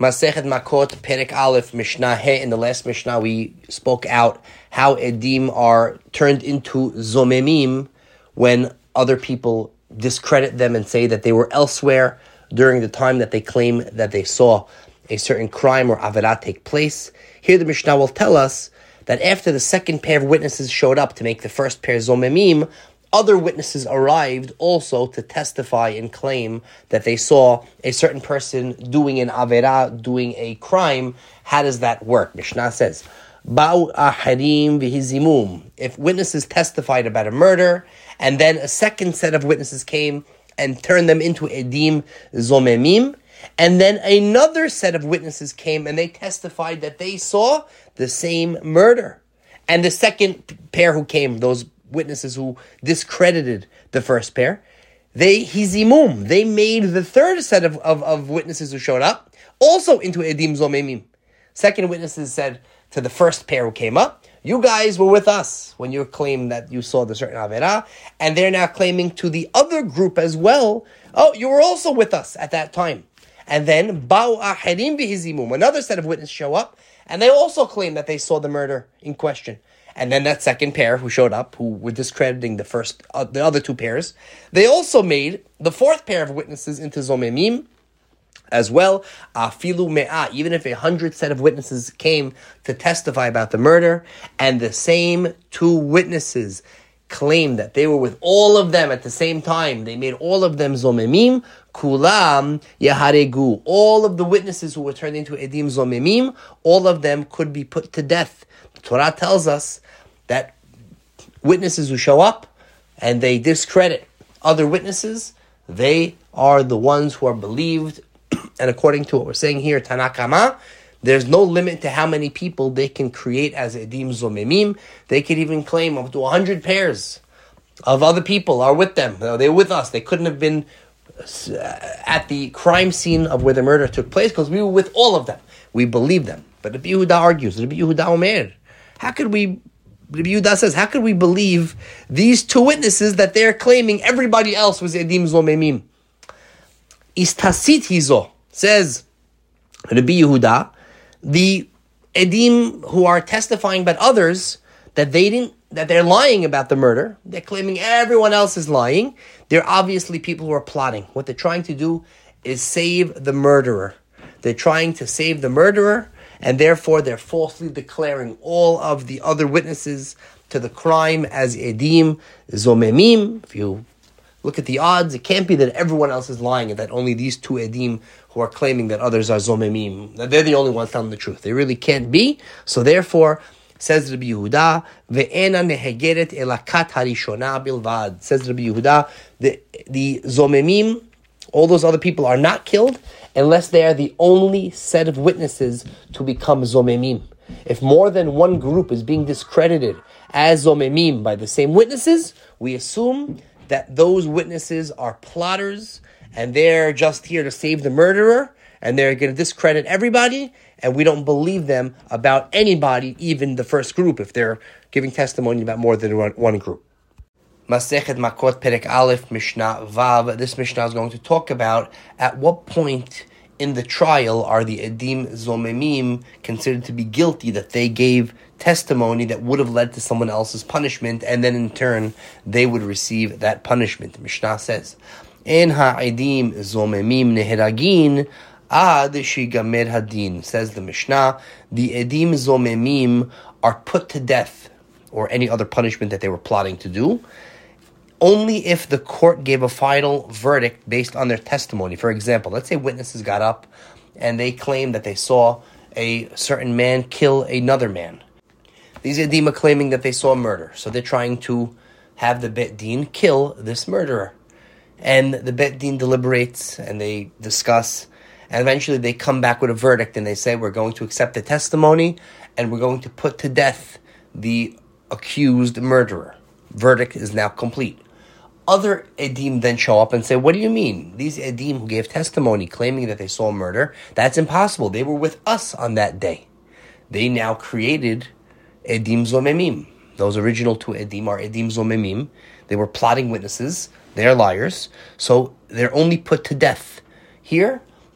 Masechet Makot, Perek Aleph, Mishnah He. In the last Mishnah, we spoke out how Edim are turned into Zomemim when other people discredit them and say that they were elsewhere during the time that they claim that they saw a certain crime or Averah take place. Here the Mishnah will tell us that after the second pair of witnesses showed up to make the first pair Zomemim, other witnesses arrived also to testify and claim that they saw a certain person doing an Averah, doing a crime. How does that work? Mishnah says, Ba'u aharim v'hizimum. If witnesses testified about a murder, and then a second set of witnesses came and turned them into Edim Zomemim, and then another set of witnesses came and they testified that they saw the same murder. And the second pair who came, those witnesses who discredited the first pair, they made the third set of witnesses who showed up also into Edim Zomemim. Second witnesses said to the first pair who came up, you guys were with us when you claimed that you saw the certain Averah, and they're now claiming to the other group as well, oh, you were also with us at that time. And then Ba'u aharim v'hizimum, another set of witnesses show up, and they also claim that they saw the murder in question. And then that second pair who showed up, who were discrediting the other two pairs, they also made the fourth pair of witnesses into Zomemim as well. Afilu me'ah, even if 100 set of witnesses came to testify about the murder, and the same two witnesses claimed that they were with all of them at the same time, they made all of them Zomemim, kulam yaharegu. All of the witnesses who were turned into Edim Zomemim, all of them could be put to death. The Torah tells us that witnesses who show up and they discredit other witnesses, they are the ones who are believed. And according to what we're saying here, Tanakama, there's no limit to how many people they can create as Edim Zomemim. They could even claim up to 100 pairs of other people are with them. They were with us. They couldn't have been at the crime scene of where the murder took place because we were with all of them. We believe them. But Rabbi Yehuda argues, Rabbi Yehuda Omer, Rabbi Yehuda says, how could we believe these two witnesses that they're claiming everybody else was Edim Zomemim? Istasit hizo, says Rabbi Yehuda, the Edim who are testifying about others, that they're lying about the murder, they're claiming everyone else is lying, they're obviously people who are plotting. What they're trying to do is save the murderer. They're trying to save the murderer, and therefore they're falsely declaring all of the other witnesses to the crime as Edim Zomemim. If you look at the odds, it can't be that everyone else is lying and that only these two Edim who are claiming that others are Zomemim, that they're the only ones telling the truth. They really can't be. So therefore, says Rabbi Yehuda, ve'ena nehegeret elakat harishona bilvad. Says Rabbi Yehuda, the Zomemim, all those other people are not killed unless they are the only set of witnesses to become Zomemim. If more than one group is being discredited as Zomemim by the same witnesses, we assume that those witnesses are plotters and they're just here to save the murderer and they're going to discredit everybody, and we don't believe them about anybody, even the first group, if they're giving testimony about more than one group. Masechet Makot Perek Aleph Mishnah Vav. This Mishnah is going to talk about at what point in the trial are the Edim Zomemim considered to be guilty, that they gave testimony that would have led to someone else's punishment, and then in turn they would receive that punishment. Mishnah says, En ha'edim zomemim neheragin ad shigamer hadin. Says the Mishnah, the Edim Zomemim are put to death, or any other punishment that they were plotting to do, only if the court gave a final verdict based on their testimony. For example, let's say witnesses got up and they claimed that they saw a certain man kill another man. These Edim are claiming that they saw a murder, so they're trying to have the Bet Din kill this murderer. And the Bet Din deliberates and they discuss, and eventually they come back with a verdict and they say, we're going to accept the testimony and we're going to put to death the accused murderer. Verdict is now complete. Other Edim then show up and say, what do you mean? These Edim who gave testimony claiming that they saw a murder, that's impossible. They were with us on that day. They now created Edim Zomemim. Those original two Edim are Edim Zomemim. They were plotting witnesses. They're liars. So they're only put to death. Here,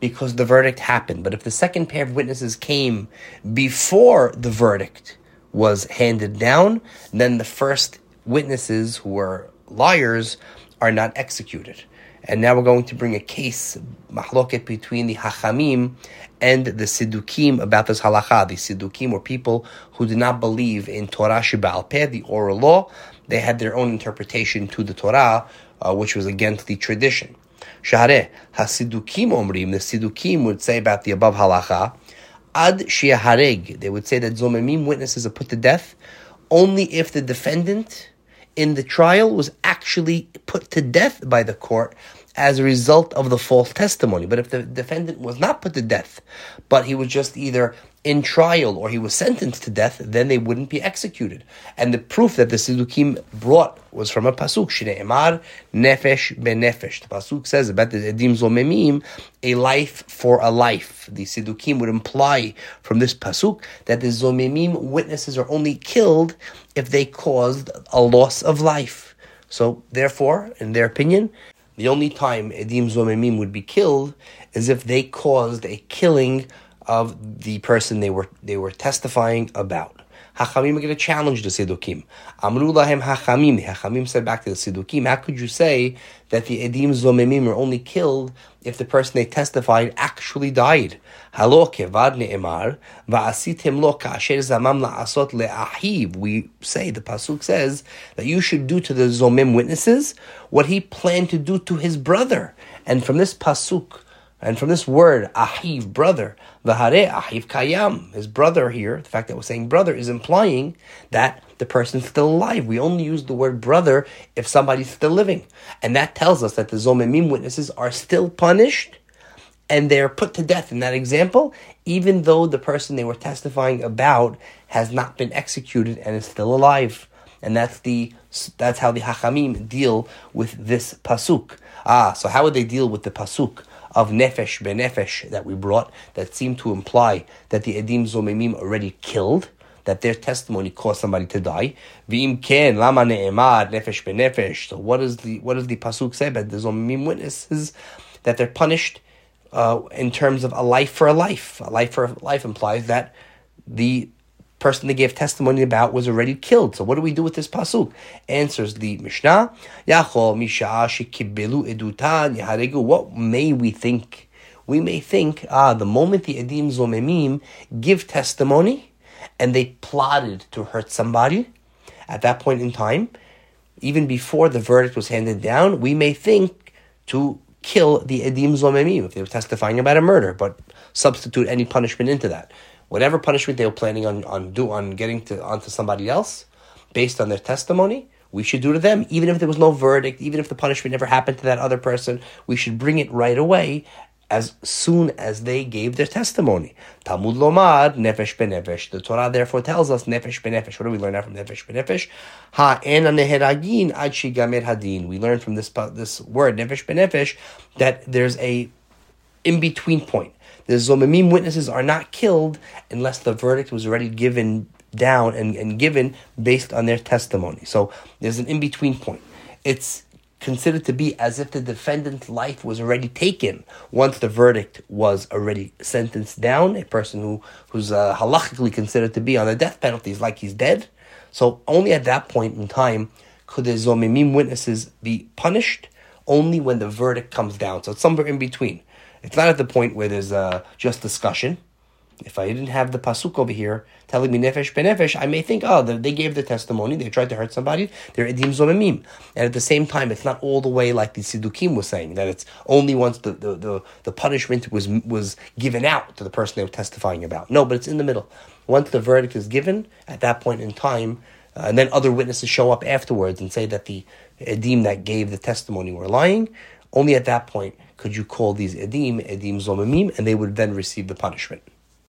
because the verdict happened. But if the second pair of witnesses came before the verdict was handed down, then the first witnesses who were liars are not executed. And now we're going to bring a case, mahloket, between the Hachamim and the Siddukim about this halacha. The Siddukim were people who did not believe in Torah Sheba'al Peh, the oral law. They had their own interpretation to the Torah, which was against the tradition. Shahareh, HaSiddukim Omrim, the Siddukim would say about the above halacha, Ad Shehareg, they would say that Zomemim witnesses are put to death only if the defendant in the trial was actually put to death by the court as a result of the false testimony. But if the defendant was not put to death, but he was just either in trial or he was sentenced to death, then they wouldn't be executed. And the proof that the Siddukim brought was from a pasuk, Shne'emar nefesh benefesh. The pasuk says about the edim zomemim, a life for a life. The Siddukim would imply from this pasuk that the zomemim witnesses are only killed if they caused a loss of life. So therefore, in their opinion, the only time edim zomemim would be killed is if they caused a killing of the person they were testifying about. Hachamim are going to challenge the Siddukim. Amru lahem Hachamim. The Hachamim said back to the Siddukim, how could you say that the edim zomemim are only killed if the person they testified actually died? Halo kevad ne'emar va'asitem lo ka'asher zamam la'asot le'ahiv. We say, the pasuk says, that you should do to the zomem witnesses what he planned to do to his brother. And from this pasuk, and from this word, ahiv, brother, v'hareh ahiv kayam, his brother here, the fact that we're saying brother is implying that the person's still alive. We only use the word brother if somebody's still living. And that tells us that the zomemim witnesses are still punished and they're put to death in that example, even though the person they were testifying about has not been executed and is still alive. And that's how the Hachamim deal with this pasuk. So how would they deal with the pasuk of nefesh benefesh that we brought, that seemed to imply that the edim zomemim already killed, that their testimony caused somebody to die? V'im ken lama ne'emad nefesh benefesh. So what does the pasuk say about the zomemim witnesses? That they're punished in terms of a life for a life. A life for a life implies that the person they gave testimony about was already killed. So what do we do with this pasuk? Answers the Mishnah. Yachol misha'a shekibelu edutan yaharegu. What may we think? We may think, the moment the edim zomemim give testimony and they plotted to hurt somebody, at that point in time, even before the verdict was handed down, we may think to kill the edim zomemim if they were testifying about a murder, but substitute any punishment into that. Whatever punishment they were planning on getting onto somebody else, based on their testimony, we should do to them. Even if there was no verdict, even if the punishment never happened to that other person, we should bring it right away as soon as they gave their testimony. Talmud lomad nefesh benefesh. The Torah therefore tells us nefesh benefesh. What do we learn out from nefesh benefesh? Ha'ena neheragin ad shigamer hadin. We learn from this word nefesh benefesh that there's a in-between point. The zomemim witnesses are not killed unless the verdict was already given down and given based on their testimony. So there's an in-between point. It's considered to be as if the defendant's life was already taken once the verdict was already sentenced down. A person who's halachically considered to be on the death penalty is like he's dead. So only at that point in time could the zomemim witnesses be punished, only when the verdict comes down. So it's somewhere in between. It's not at the point where there's just discussion. If I didn't have the pasuk over here telling me nefesh benefesh, I may think, they gave the testimony, they tried to hurt somebody, they're edim zomemim. And at the same time, it's not all the way like the Siddukim was saying, that it's only once the punishment was given out to the person they were testifying about. No, but it's in the middle. Once the verdict is given, at that point in time, and then other witnesses show up afterwards and say that the edim that gave the testimony were lying, only at that point could you call these edim zomemim, and they would then receive the punishment.